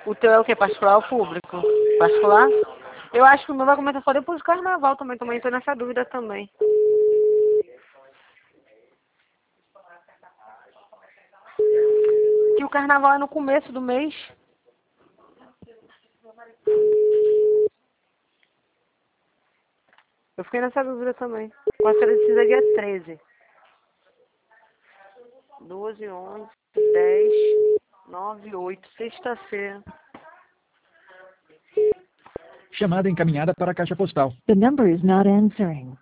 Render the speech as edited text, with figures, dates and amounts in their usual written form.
O teu é o quê? Particular ou público? Particular? Eu acho que o meu vai começar só depois do carnaval também. Também tô nessa dúvida também. Que o carnaval é no começo do mês. Eu fiquei nessa dúvida também. Quase que ele precisa dia 13. 12, 11, 10, 9, 8. Sexta-feira. Chamada encaminhada para a caixa postal. The number is not answering.